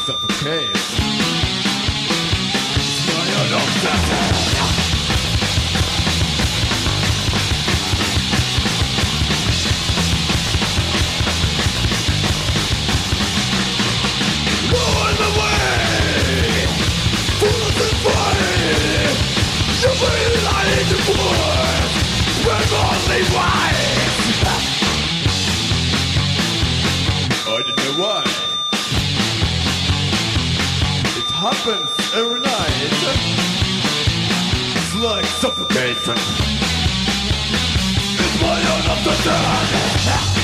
suffocate. It's my own obsession. Go on the way, full of fire. You will light in the wood, burn only white. I don't know why. It happens every night. It's like suffocation. It's my own obsession.